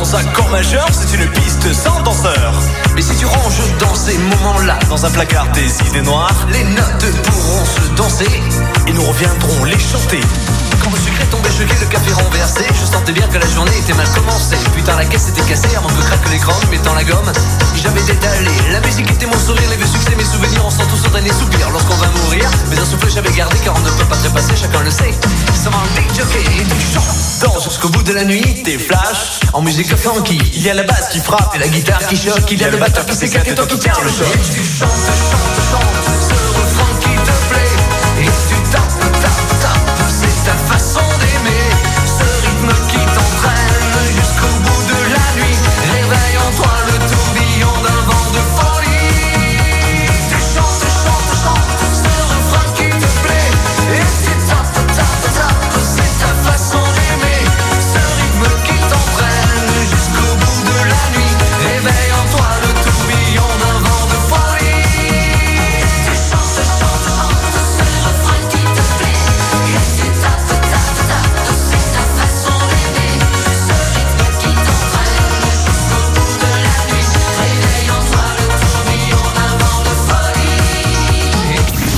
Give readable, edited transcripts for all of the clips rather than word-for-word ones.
Sans accord majeur, c'est une piste sans danseur. Mais si tu ranges dans ces moments-là dans un placard tes idées noires, les notes pourront se danser et nous reviendrons les chanter. Quand le sucre est tombé choqué, le café renversé, je sentais bien que la journée était mal commencée. Putain, la caisse était cassée, avant que craque l'écran, mettant la gomme, j'avais détalé. La musique était mon sourire, les vieux succès, mes souvenirs, on sent tous au dernier soupir. Lorsqu'on va mourir, mais un souffle j'avais gardé, car on ne peut pas trépasser, chacun le sait. Ça va un big jockey et tu chantes. Danse jusqu'au bout de la nuit, des flashs en musique funky. Il y a la basse qui frappe et la guitare qui choque, il y a le batteur qui s'éclate et toi qui tiens le choc. Et tu chantes, ce refrain qui te plaît. Et tu tapes, c'est ta façon d'aimer. Ce rythme qui t'entraîne jusqu'au bout de la nuit. Réveille en toi le tourbillon d'un vent de folie. Tu chantes, ce refrain qui te plaît. Et tu tapes, c'est ta façon d'aimer. Ce rythme qui t'entraîne jusqu'au bout de la nuit. Réveille en toi le tourbillon d'un vent de folie. Tu chantes, ce refrain qui te plaît. Et tu tapes, c'est ta façon d'aimer. Ce rythme qui t'entraîne jusqu'au bout de la nuit. Réveille en toi le tourbillon d'un vent de folie.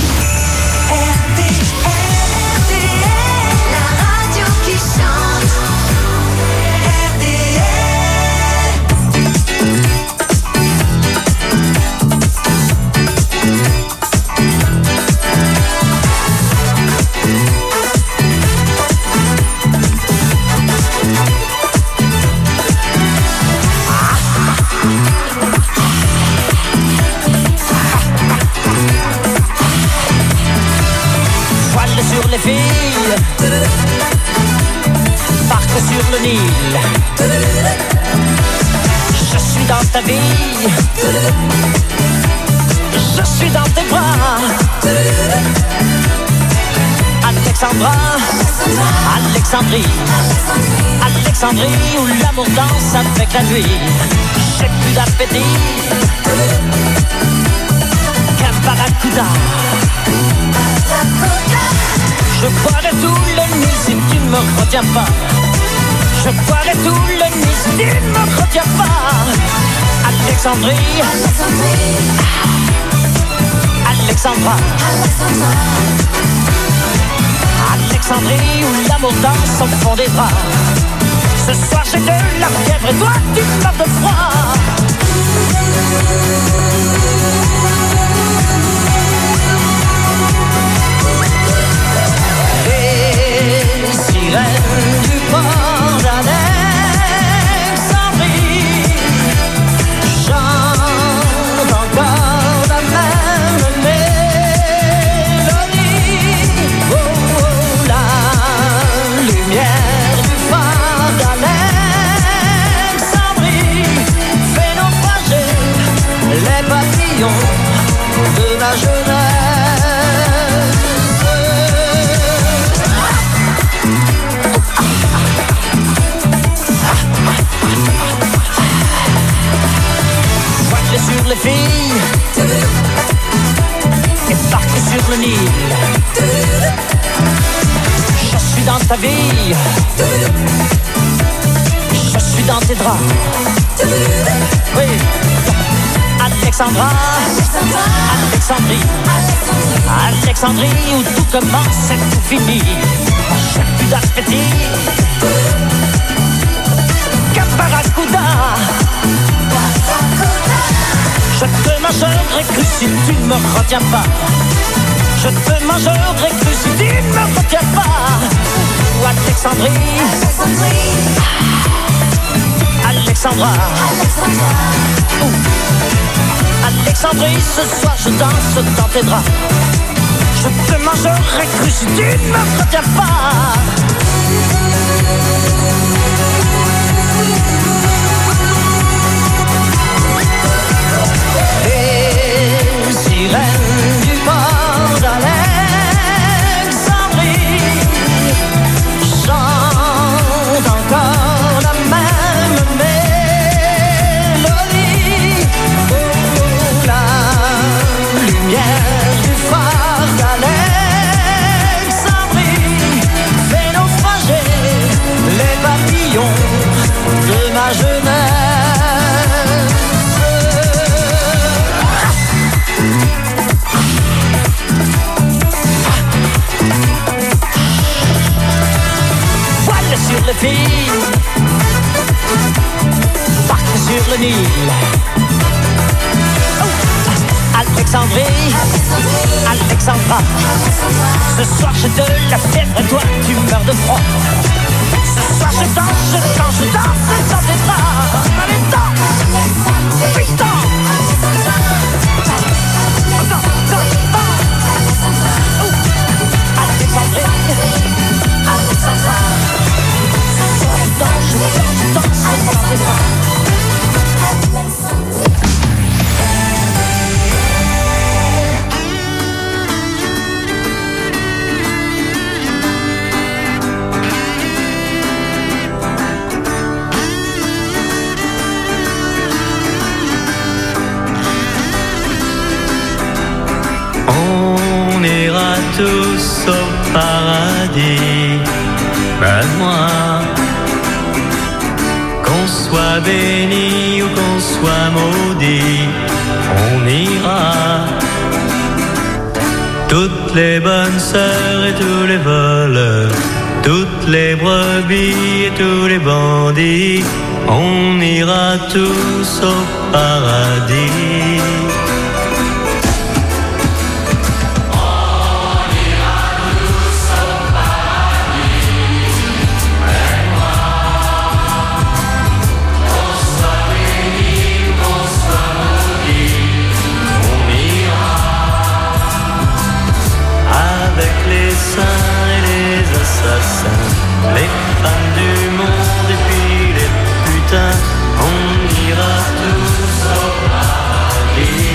RTL, la radio qui chante. RTL. Voile sur les filles, barque sur le Nil. Je suis dans ta vie, je suis dans tes bras. Alexandra, Alexandrie, Alexandrie où l'amour danse avec la nuit. J'ai plus d'appétit qu'un barracuda. Je boirai tout le Nil si tu ne me retiens pas. Je boirai tout le Nil si tu ne me retiens pas. Alexandrie, Alexandra, Alexandrie où l'amour danse au fond des draps. Ce soir j'ai de la fièvre et toi tu meurs de froid. Les sirènes du port d'Alexandrie chantent encore la même mélodie. Oh, oh, la lumière du phare d'Alexandrie fait naufrager les papillons de la jeunesse. Sur les filles et barque sur le Nil. Je suis dans ta vie, je suis dans tes draps. Oui, Alexandra, Alexandrie, Alexandrie où tout commence et tout finit. J'ai plus d'appétit qu'un barracuda. Je te mangerai cru si tu ne me retiens pas. Je te mangerai cru si tu ne me retiens pas. Ou Alexandrie, Alexandra, Alexandrie, ce soir je danse dans tes draps. Je te mangerai cru si tu ne me retiens pas. Les sirènes du port d'Alexandrie chantent encore la même mélodie. Oh, la lumière du phare d'Alexandrie fait naufrager les papillons Nil. Alexandrie, Alexandra, ce soir j'ai de la fièvre et toi tu meurs de froid. Ce soir je danse dans tes bras. Allez, danse, putain. Alexandrie, Alexandra, ce soir je danse dans tes bras. On ira tous au paradis, ben moi. Qu'on soit béni ou qu'on soit maudit, on ira. Toutes les bonnes sœurs et tous les voleurs, toutes les brebis et tous les bandits, on ira tous au paradis. Les femmes du monde et puis les putains, on ira tous au paradis.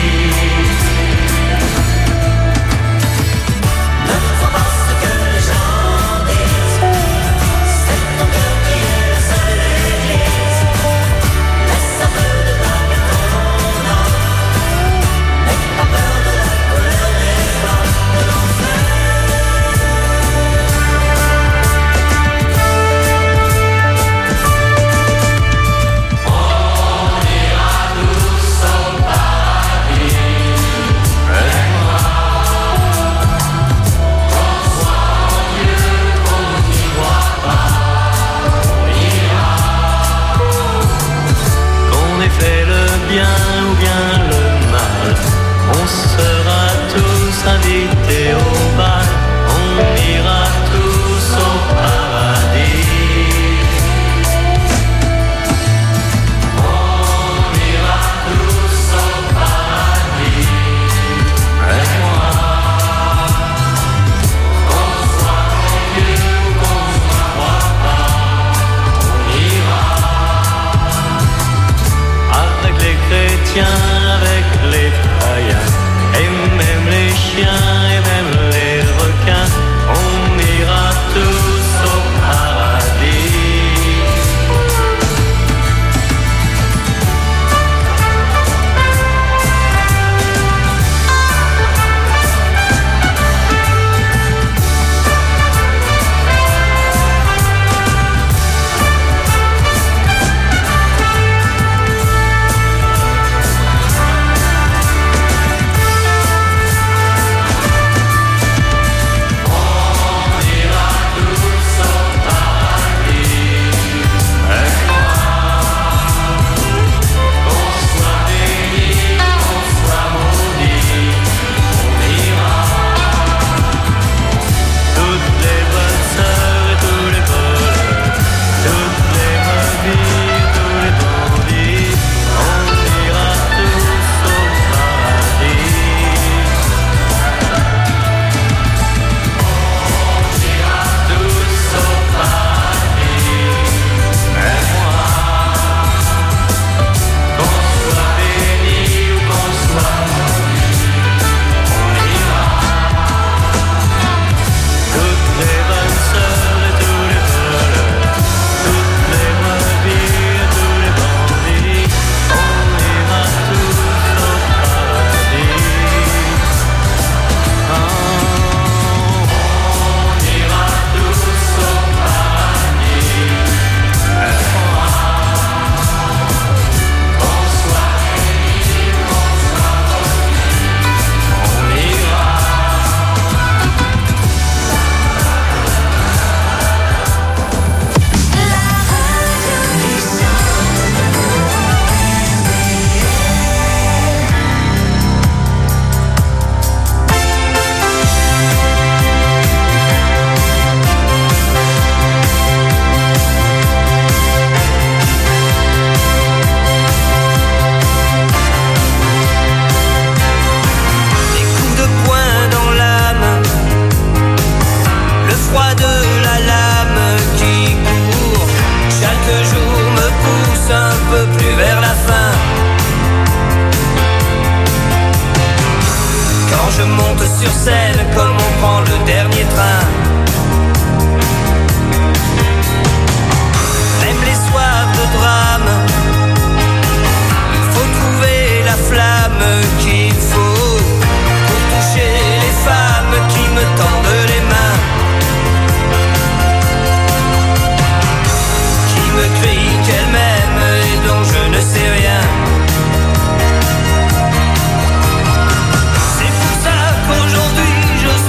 je monte sur scène comme on prend le dernier train. Même les soirs de drame, il faut trouver la flamme qu'il faut pour toucher les femmes qui me tendent les mains, qui me crient qu'elles m'aiment et dont je ne sais rien. C'est pour ça qu'aujourd'hui je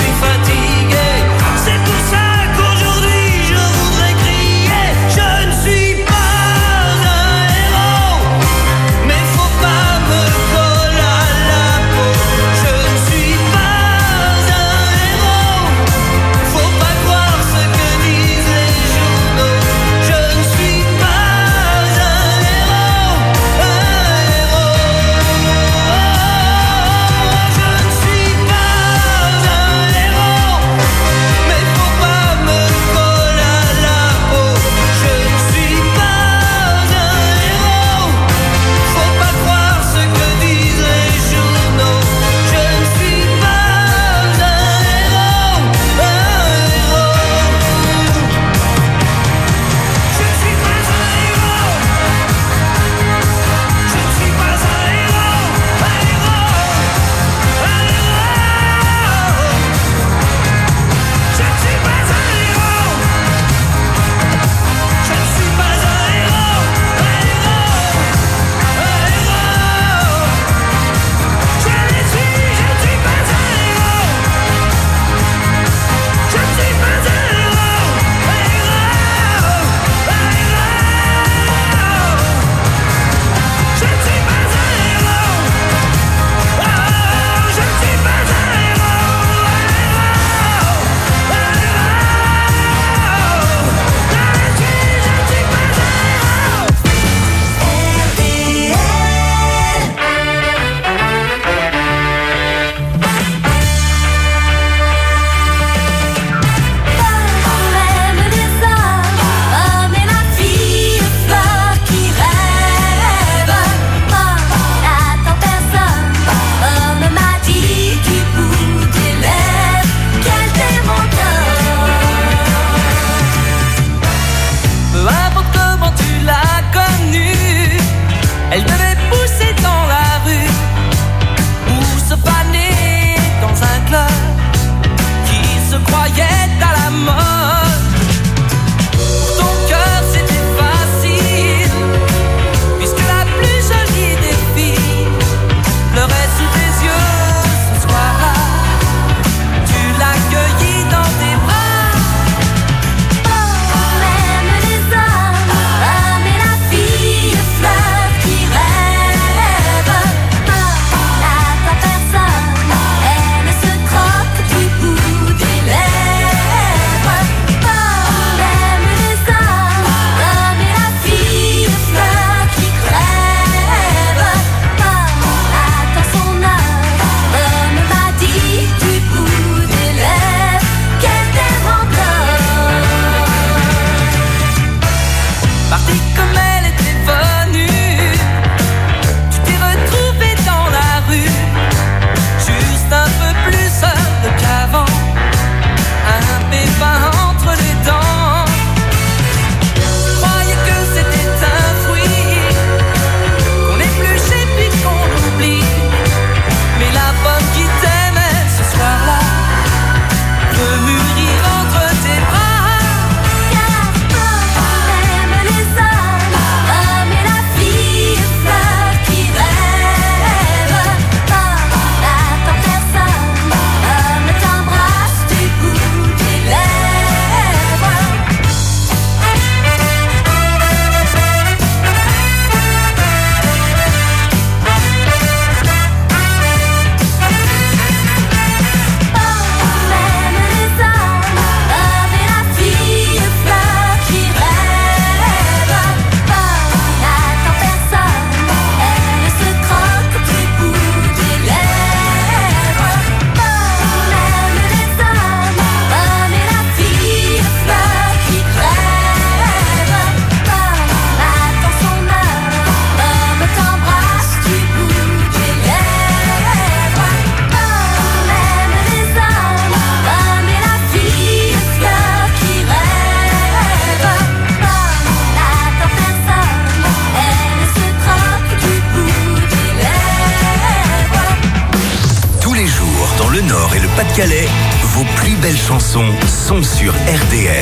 Pas-de-Calais, vos plus belles chansons sont sur RDL.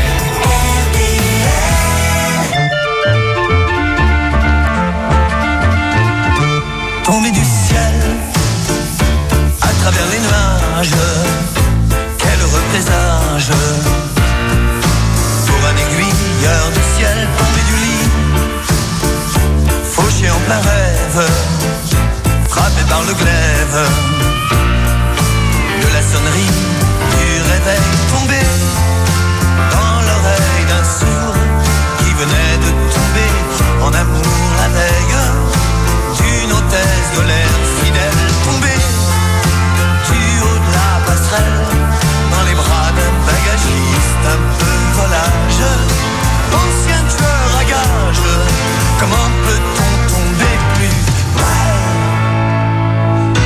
Tombé du ciel, à travers les nuages, quel heureux présage. Pour un aiguilleur du ciel, tombé du lit, fauché en plein rêve, frappé par le glaive de la sonnerie du réveil, tombé dans l'oreille d'un sourd qui venait de tomber en amour la veille d'une hôtesse de l'air fidèle, tombée du haut de la passerelle dans les bras d'un bagagiste un peu volage, ancien tueur à gages. Comment peut-on tomber plus mal?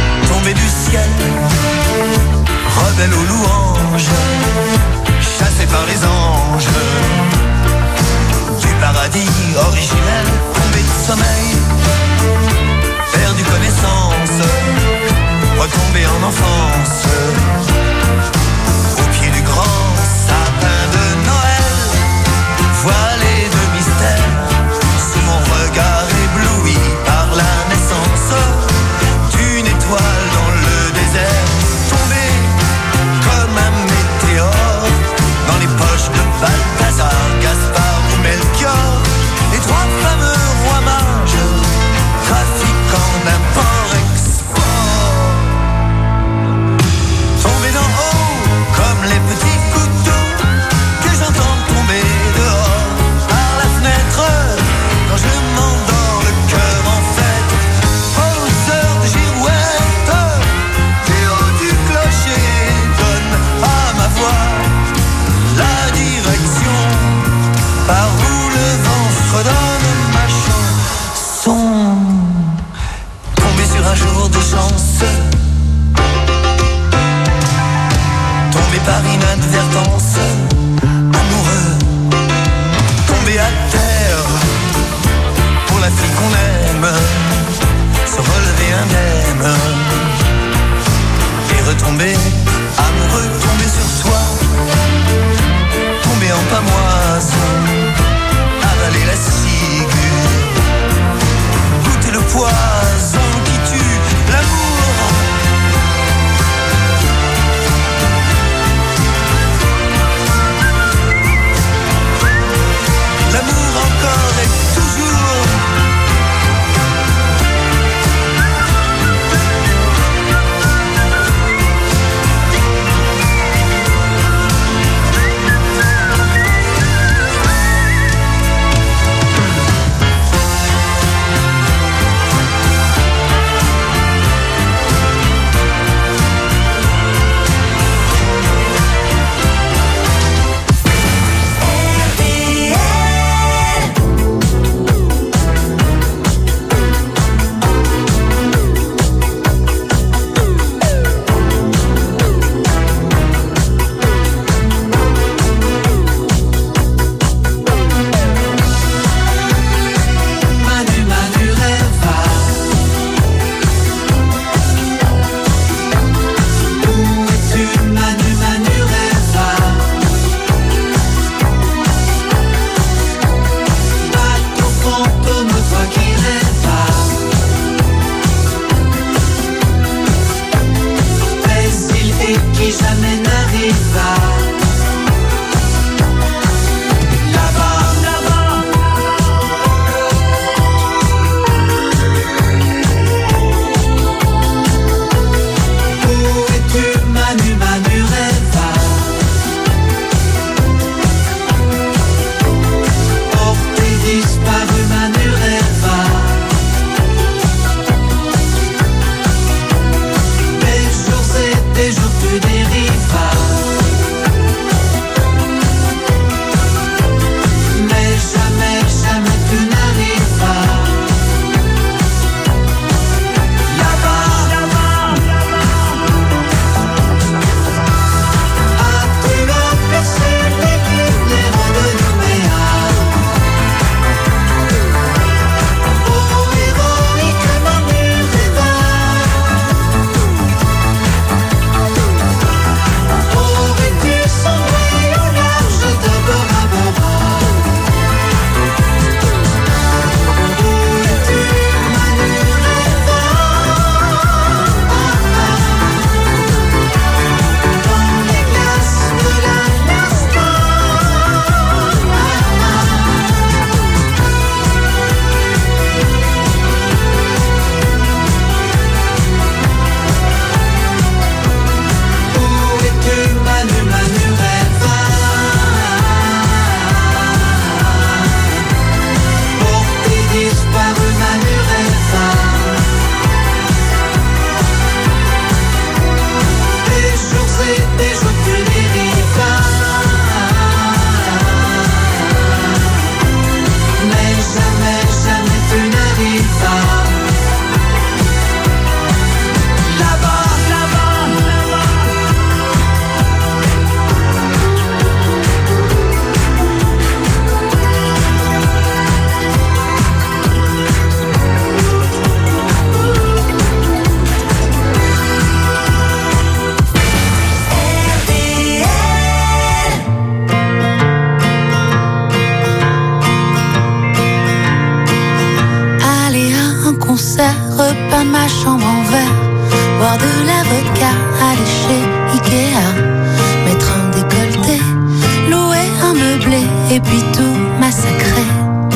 peindre ma chambre en vert, boire de la vodka, aller chez Ikea, mettre un décolleté, louer un meublé et puis tout massacrer.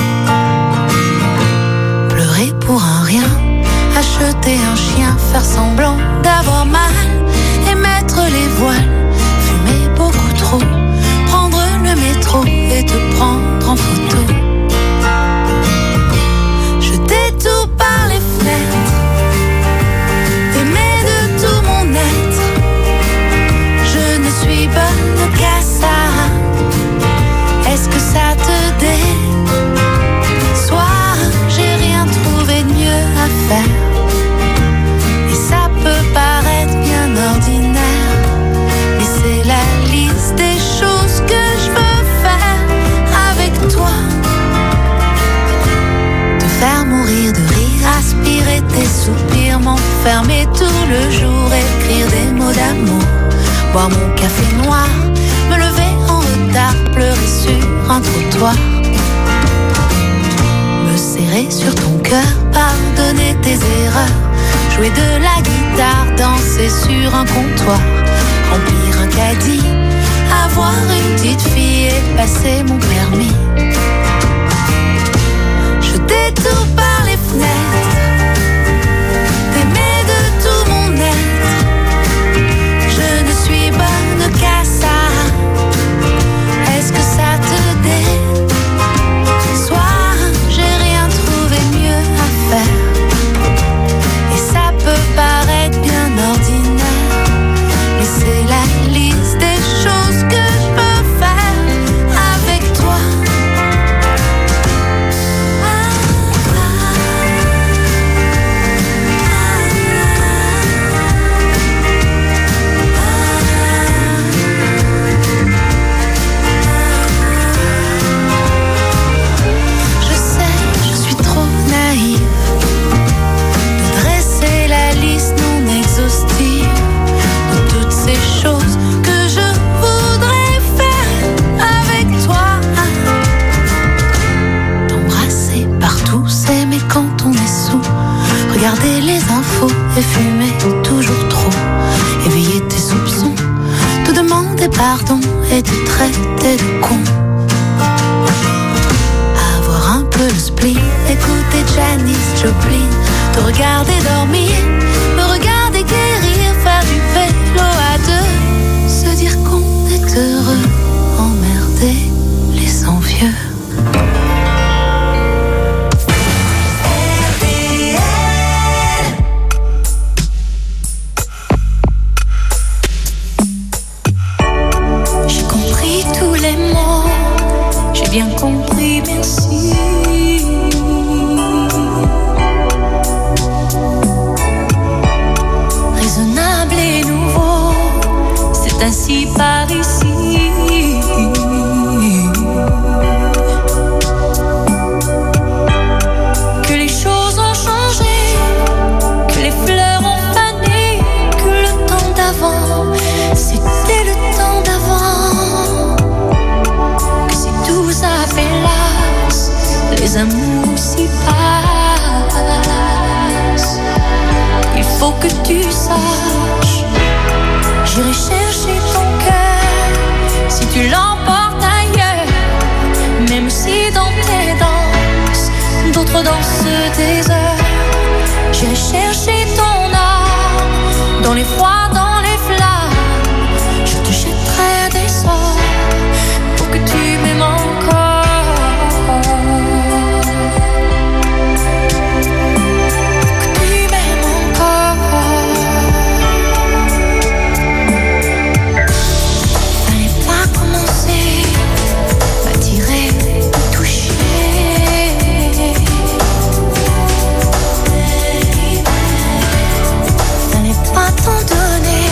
Pleurer pour un rien, acheter un chien, faire semblant d'avoir mal et mettre les voiles, fumer beaucoup trop, prendre le métro et te prendre en photo. Jeter tout par les fenêtres, aimer de tout mon être. Je ne suis bonne qu'à ça. Est-ce que ça te déçoit? J'ai rien trouvé de mieux à faire. Et ça peut paraître bien ordinaire, mais c'est la liste des choses que je veux faire avec toi. Te faire mourir de rire, aspirer tes soupirs, m'enfermer tout le jour, écrire des mots d'amour, boire mon café noir, me lever en retard, pleurer sur un trottoir, me serrer sur ton cœur, pardonner tes erreurs, jouer de la guitare, danser sur un comptoir, remplir un caddie, avoir une petite fille et passer mon permis. Jeter tout par les fenêtres, t'aimer de tout mon être. Je ne suis bonne qu'à ça. Est-ce que ça te déçoit? J'ai rien trouvé mieux à faire. Et ça peut paraître bien ordinaire, mais c'est la liste des choses que je peux faire avec toi. Je sais, je suis trop naïve de dresser la liste non exhaustive de toutes ces choses que je voudrais faire avec toi. T'embrasser partout, s'aimer quand on est sous, regarder les infos et fumer toujours trop, éveiller tes soupçons, te demander pardon et te traiter de con. Avoir un peu le spleen, écouter Janis Joplin, te regarder dormir, me regarder guérir, faire du vélo à deux, se dire qu'on est heureux, emmerder les envieux. J'ai compris tous les mots, j'ai bien compris, merci. Raisonnable et nouveau, c'est ainsi par ici. Que les choses ont changé, que les fleurs ont fané, que le temps d'avant, c'était le temps d'avant. Que si tout ça fait las, les amours s'y passent. Il faut que tu saches, j'irai chercher ton cœur si tu l'emportes ailleurs. Même si dans tes danses, d'autres dansent des heures. J'irai chercher ton âme dans les froids, dans les flammes. Je te jetterai des sorts pour que tu m'aimes encore. Pour que tu m'aimes encore. Fallait pas commencer, m'attirer, toucher. Fallait pas t'en donner.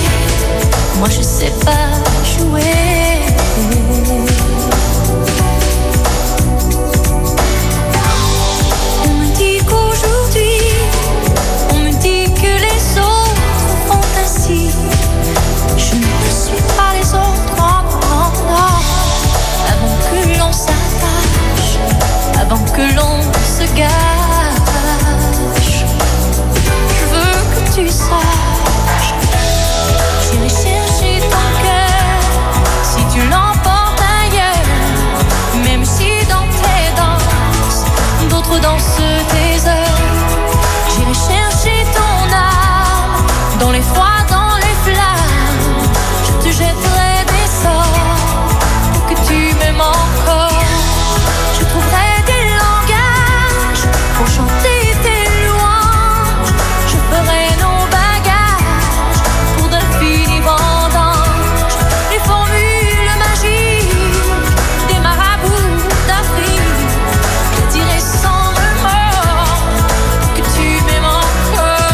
danses tes heures. J'irai chercher ton âme dans les froids, dans les flammes. Je te jetterai des sorts pour que tu m'aimes encore. Je trouverai des langages pour chanter tes louanges. Je ferai nos bagages pour d'infinis vendanges. Les formules magiques des marabouts d'Afrique. Je dirai sans remords que tu m'aimes encore.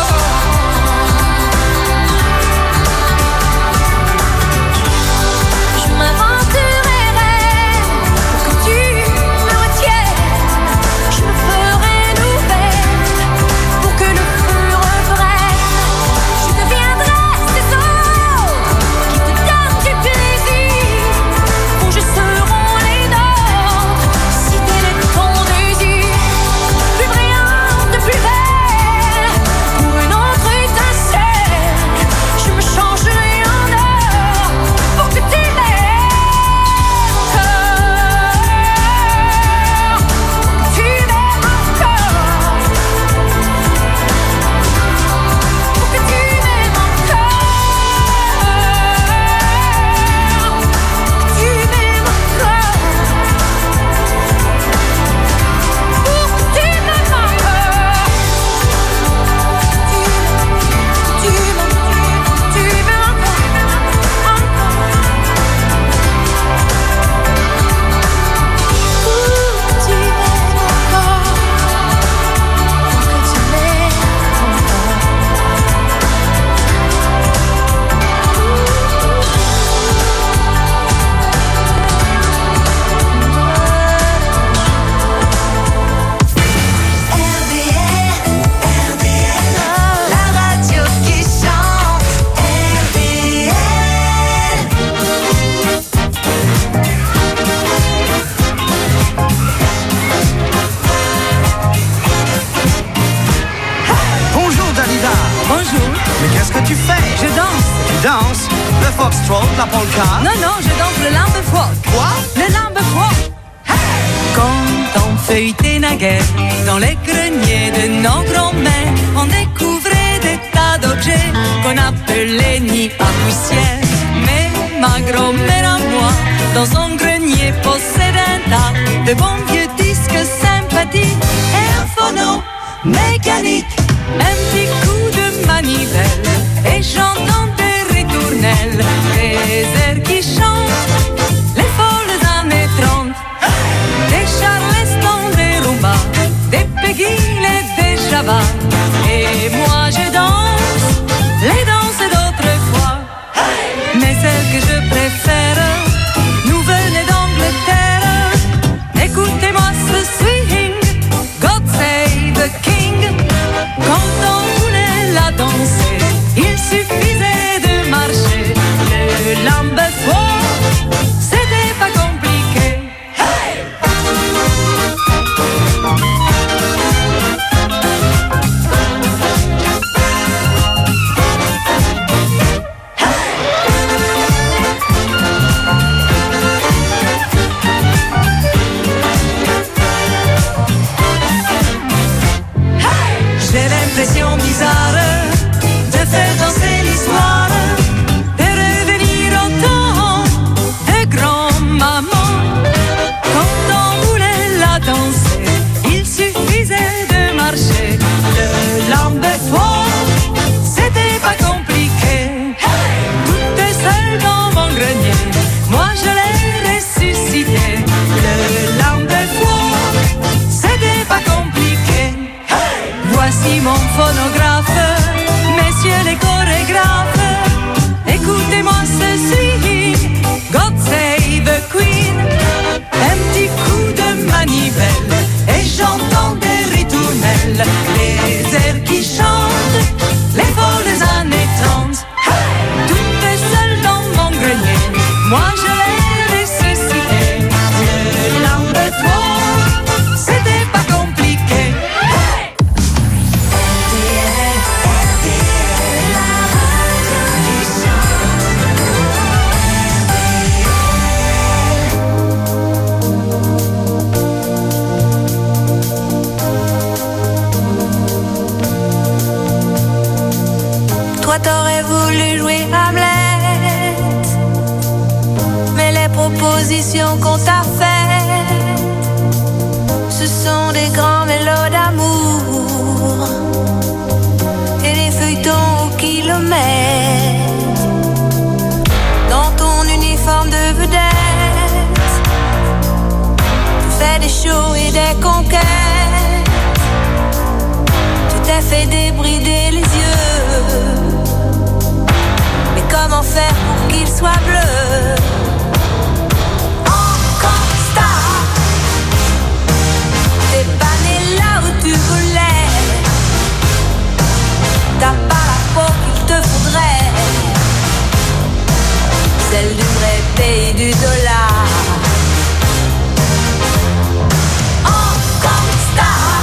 Je m'inventerai rêve pour que tu me retiennes. Je me ferai nouvelle pour que le feu reprenne. Je deviendrai ces autres qui te donnent du plaisir. Rouges seront les nôtres si tel est ton désir. Plus brillante, plus belle, pour une autre étincelle. Je me changerai en or pour que tu m'aimes encore. Tu m'aimes encore. Pour que tu m'aimes encore. Tu m'aimes encore. Pour que tu m'aimes encore. Tu m'aimes La radio qui chante, RTL. Bonjour Dalida. Bonjour, Mais qu'est-ce que tu fais? je danse. Tu danses? Le foxtrot, la polka? Non, non, je danse le lambe folk. Quoi? Le lambe folk. Quand on feuilletait naguère dans les greniers de nos grands-mères, on découvrait des tas d'objets qu'on appelait nids à poussière. Mais ma grand-mère à moi, dans son grenier, possède un tas de bons vieux disques sympathiques et un phono mécanique. Un petit coup de manivelle et j'entends des ritournelles, des airs qui chantent les folles années 30. Des Charleston, des Rumba, des Peggy et des Java. Et moi je danse les danses d'autrefois. Mais celle que je préfère nous venait d'Angleterre. Écoutez-moi ce swing, God Save the King. Quand on voulait la danser, il suffisait de marcher. Le lambe folk, c'était pas compliqué. Toi t'aurais voulu jouer Hamlet, mais les propositions qu'on t'a faites, ce sont des grands mélos d'amour et des feuilletons au kilomètre. Dans ton uniforme de vedette, tu fais des shows et des conquêtes. Tu t'es fait débrider les yeux, mais comment faire pour qu'ils soient bleus? Encore star, t'es pas né là où tu voulais. T'as pas la peau qu'il te faudrait, celle du vrai pays du dollar. Encore star,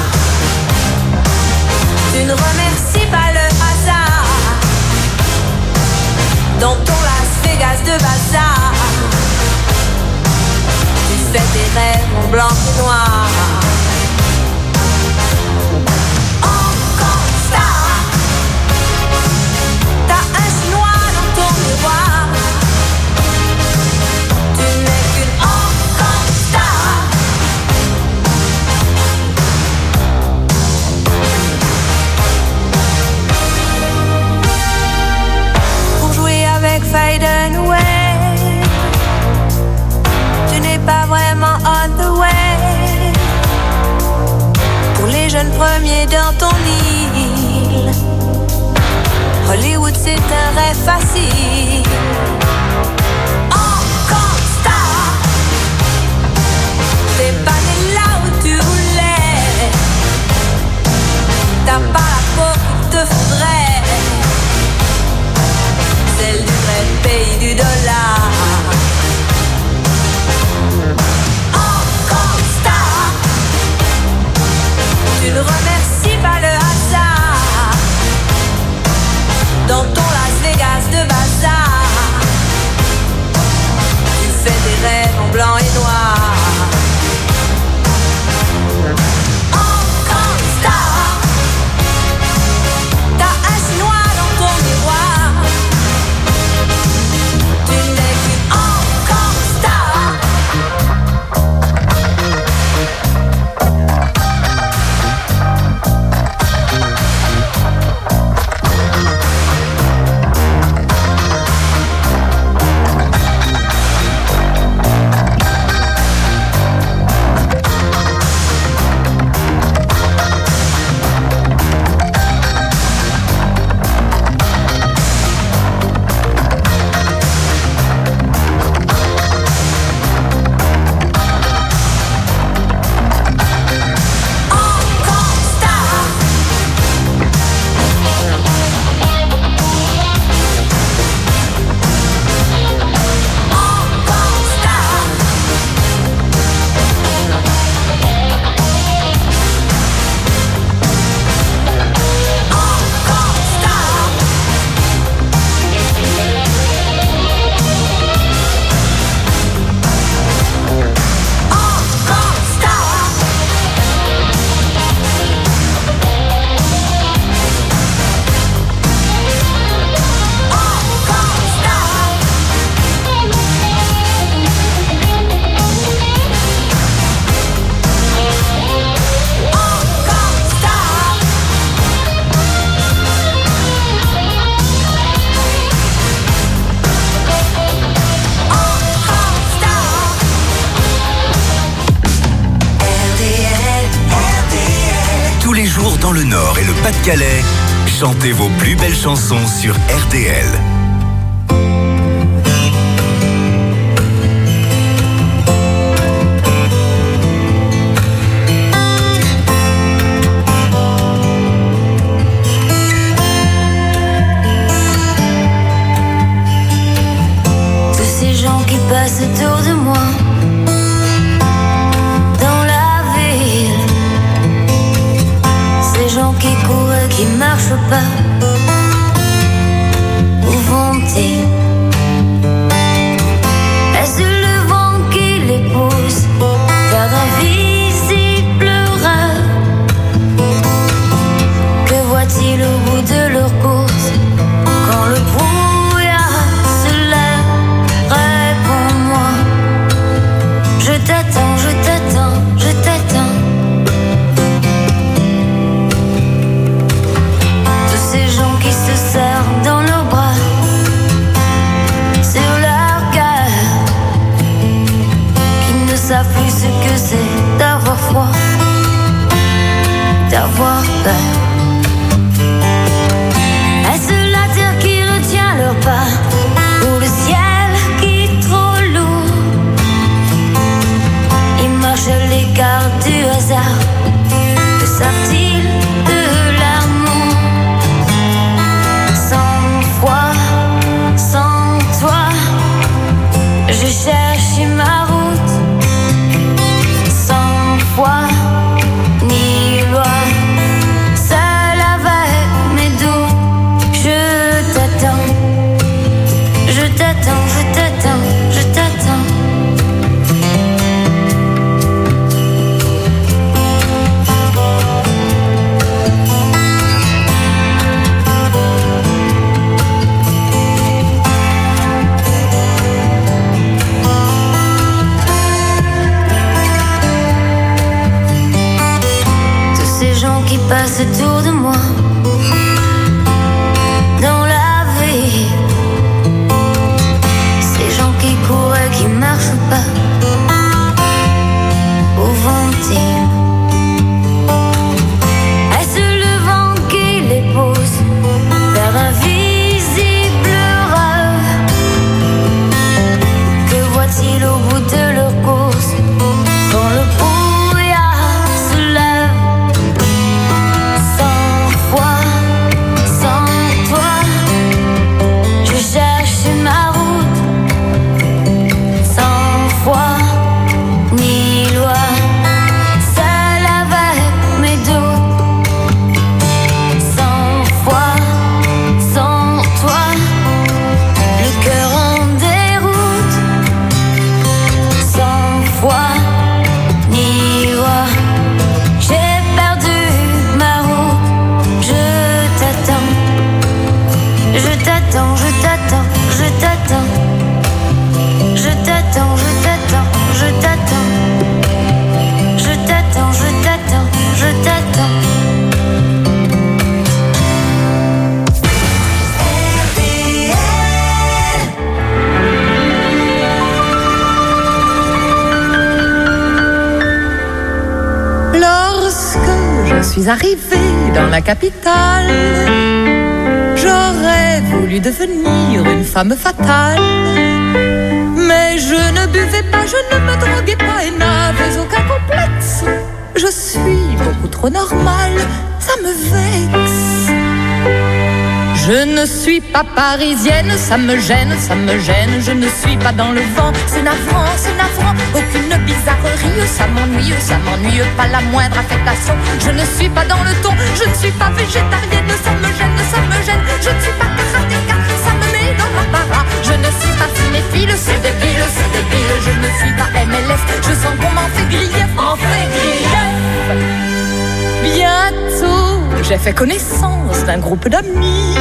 tu ne remercies pas le hasard. Dans ton Las Vegas de bazar, tu fais tes rêves en blanc et noir. Encore star, t'as un chinois dans ton miroir. Tu n'es qu'une encore star. Pour jouer avec Fade Away, tu n'es pas vraiment on the way. Pour les jeunes premiers dans ton île, Hollywood c'est un rêve facile. Encore star, t'es pas né là où tu voulais. T'as pas la peau qu'il te faudrait, celle du vrai pays du dollar. Encore star, tu ne remercies pas le hasard. Dans ton Las Vegas de bazar, tu fais des rêves en blanc et noir. Encore star, t'as un chinois dans ton miroir. Tu n'es qu'une encore star. Dans le Nord et le Pas-de-Calais, chantez vos plus belles chansons sur RTL. Tous ces gens qui passent autour de moi, dans la ville, ces gens qui courent et qui marchent pas, où vont-ils? Est-ce le vent qui les pousse vers d'invisibles rêves? Que voient-ils au bout de leur course d'avoir peur. Est-ce la terre qui retient leur pas ou le ciel qui est trop lourd? Ils marchent à l'écart du hasard. Que savent-ils de l'amour? Sans foi, sans toi, je cherche ma route. Sans foi ni loi, seul avec mes doutes, je t'attends, je t'attends, je t'attends, je t'attends. Qui passent autour de moi dans la vie, ces gens qui courent et qui marchent pas, où vont-ils? Est-ce le vent qui les pousse vers d'invisibles rêves? Que voient-ils au bout de leur course quand le brouillard se lève? Je suis arrivée dans la capitale. J'aurais voulu devenir une femme fatale. Mais je ne buvais pas, je ne me droguais pas et n'avais aucun complexe. Je suis beaucoup trop normale, ça me vexe. Je ne suis pas parisienne, ça me gêne, ça me gêne. Je ne suis pas dans le vent, c'est navrant, aucune bizarrerie. Ça m'ennuie, pas la moindre affectation. Je ne suis pas dans le ton, je ne suis pas végétarienne. Ça me gêne, je ne suis pas karatéka, ça me met dans l'embarras. Je ne suis pas cinéphile, c'est débile. Je ne suis pas MLS, je sens qu'on m'en fait griller, Bientôt, j'ai fait connaissance d'un groupe d'amis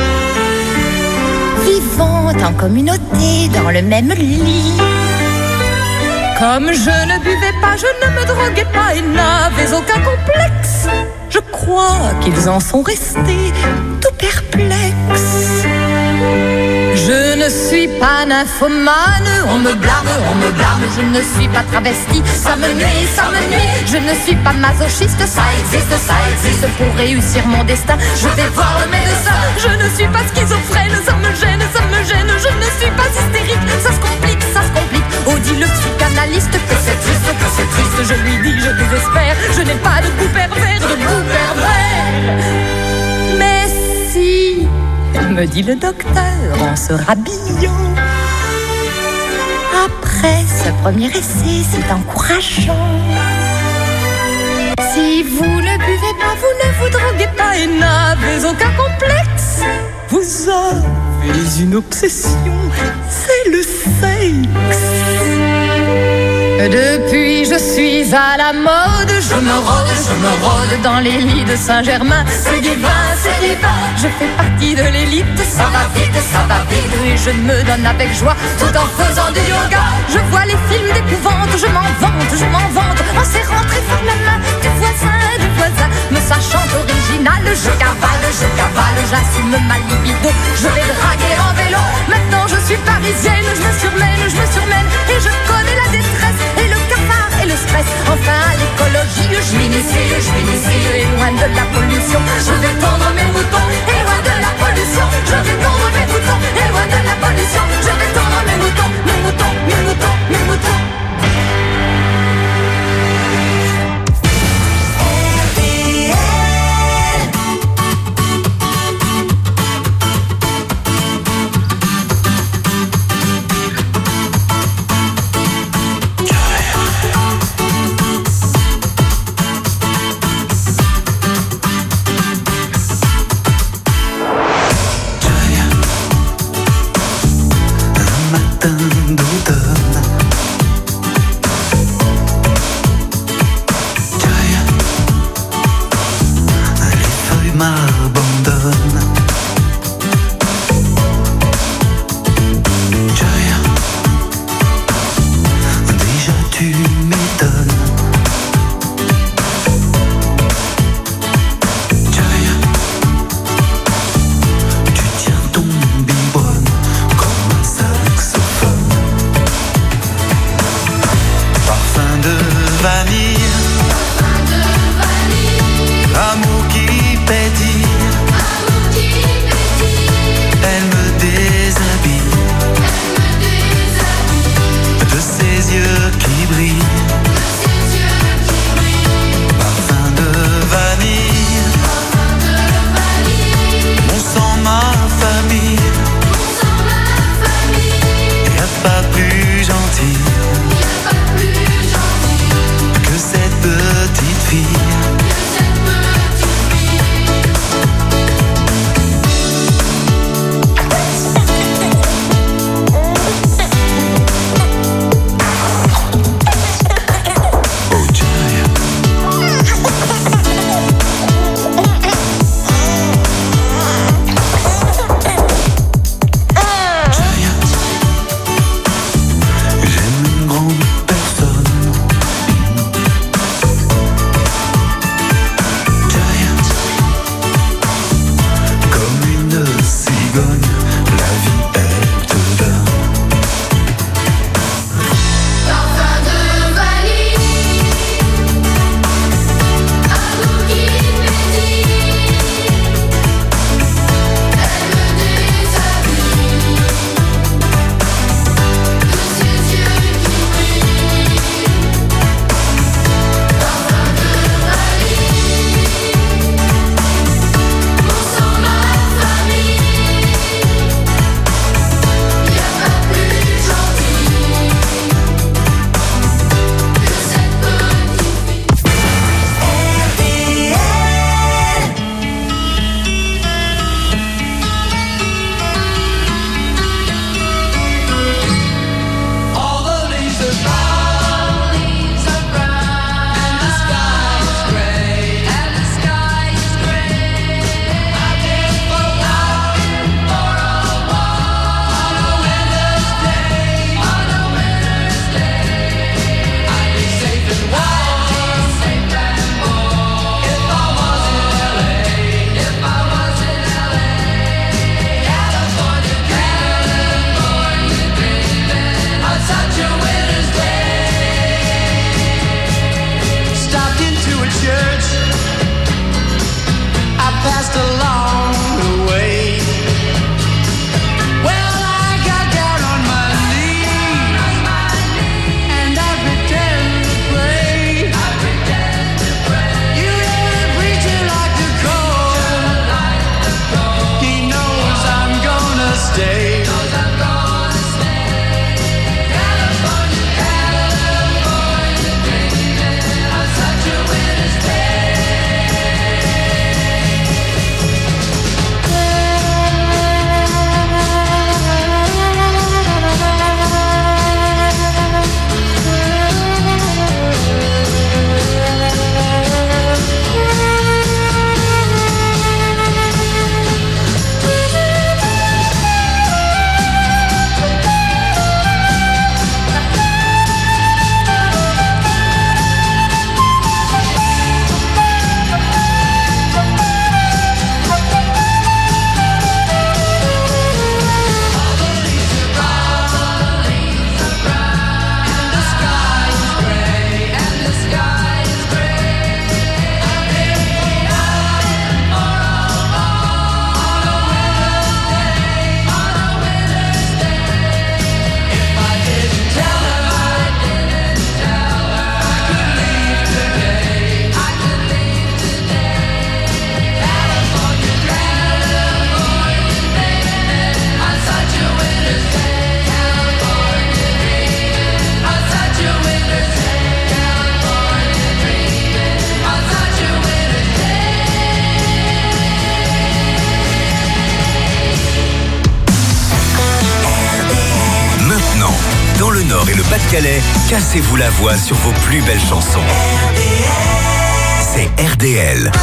vivant en communauté dans le même lit. Comme je ne buvais pas, je ne me droguais pas et n'avais aucun complexe, je crois qu'ils en sont restés tout perplexes. Je ne suis pas nymphomane, on me blâme, je ne suis pas travestie, ça me nuit. Je ne suis pas masochiste, ça existe, pour réussir mon destin, je vais voir le médecin. Je ne suis pas schizophrène, ça me gêne, je ne suis pas hystérique, ça se complique. Oh, dit le psychanalyste que c'est triste, je lui dis, je désespère, je n'ai pas de goût pervers, Mais si, me dit le docteur en se rhabillant, après ce premier essai, c'est encourageant. Si vous ne buvez pas, vous ne vous droguez pas et n'avez aucun complexe, vous avez une obsession, c'est le sexe. Depuis je suis à la mode, je me rôde dans les lits de Saint-Germain. C'est divin, je fais partie de l'élite. Ça va vite, et je me donne avec joie tout en faisant du yoga. Je vois les films d'épouvante, je m'en vante en serrant très fort la main du voisin, me sachant original. Je cavale, j'assume ma libido. Je vais draguer en vélo, maintenant je suis parisienne. Je me surmène et je connais la détresse et le cafard et le stress. Enfin à l'écologie, je m'initie, et loin de la pollution. Je vais tondre mes moutons et loin de la pollution. Je vais tondre mes moutons et loin de la pollution. Je vais tondre mes moutons, mes moutons, mes moutons, mes moutons. L'amour qui pétille Pas-de-Calais, cassez-vous la voix sur vos plus belles chansons. C'est RDL.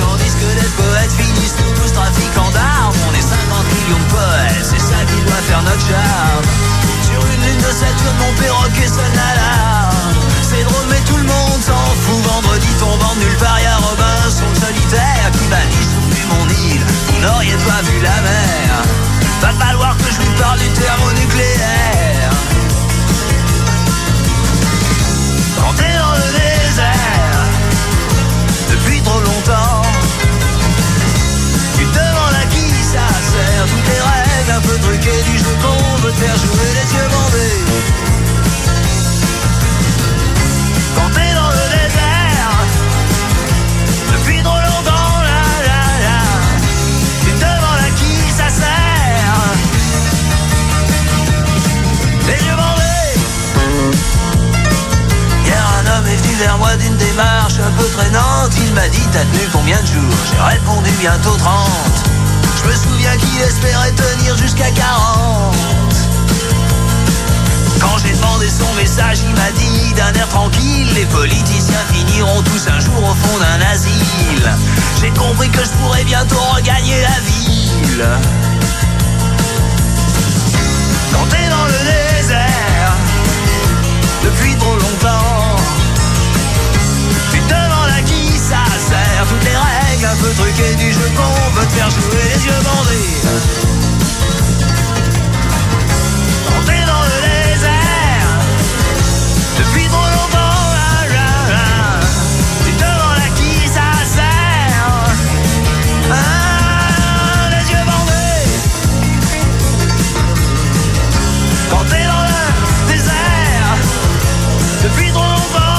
Faire notre une démarche un peu traînante. Il m'a dit t'as tenu combien de jours? J'ai répondu bientôt 30. Je me souviens qu'il espérait tenir jusqu'à 40. Quand j'ai demandé son message, il m'a dit d'un air tranquille: les politiciens finiront tous un jour au fond d'un asile. J'ai compris que je pourrais bientôt regagner la ville. Quand t'es dans le désert depuis trop longtemps, tu te demandes à qui ça sert. Toutes les règles un peu truquées du jeu qu'on veut te faire jouer les yeux bandés. Quand t'es dans le désert depuis trop longtemps, tu te demandes à qui ça sert. Les yeux bandés. Quand t'es dans le désert depuis trop longtemps.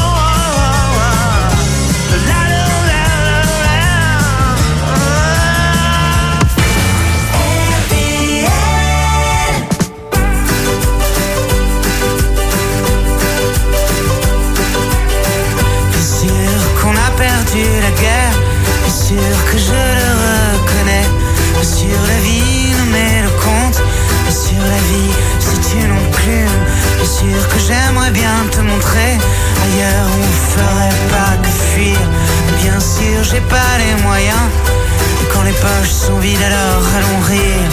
Perdu la guerre, bien sûr que je le reconnais. Bien sûr la vie nous met le compte. Bien sûr la vie c'est une enclume. Bien sûr que j'aimerais bien te montrer ailleurs où on ferait pas que fuir. Bien sûr j'ai pas les moyens. Et quand les poches sont vides alors allons rire.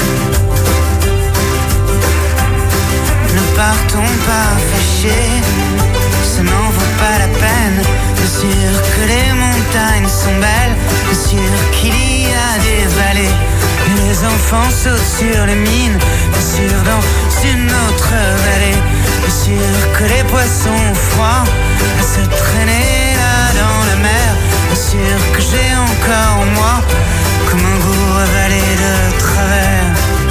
Ne partons pas fâchés, ça n'en vaut pas la peine. Bien sûr que les montagnes sont belles, bien sûr qu'il y a des vallées. Et les enfants sautent sur les mines, bien sûr dans une autre vallée. Bien sûr que les poissons ont froid à se traîner là dans la mer. Bien sûr que j'ai encore en moi comme un goût avalé de travers.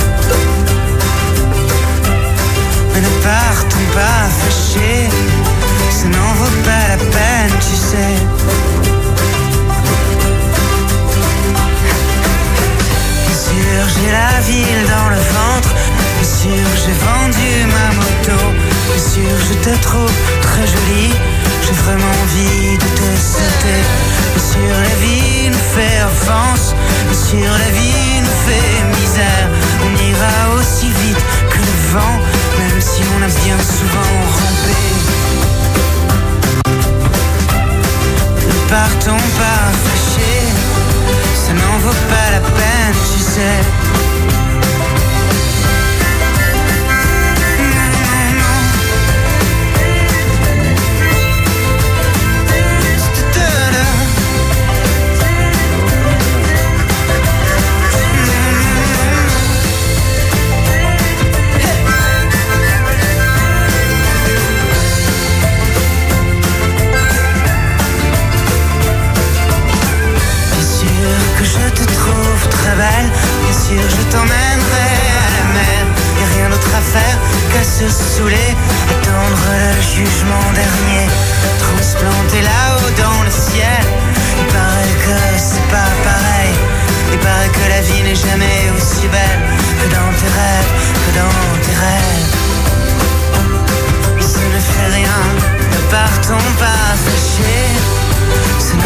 Mais ne partons pas fâchés, ça n'en vaut pas la peine, tu sais. Bien sûr, j'ai la ville dans le ventre. Bien sûr, j'ai vendu ma moto. Bien sûr, je te trouve très jolie. J'ai vraiment envie de te sauter. Bien sûr, la vie nous fait offense. Bien sûr, la vie nous fait misère. On ira aussi vite que le vent, même si on a bien souvent rampé. Ne partons pas fâchés, ça n'en vaut pas la peine, tu sais. Bien sûr je t'emmènerai à la mer. Y'a rien d'autre à faire qu'à se saouler, attendre le jugement dernier, transplanter la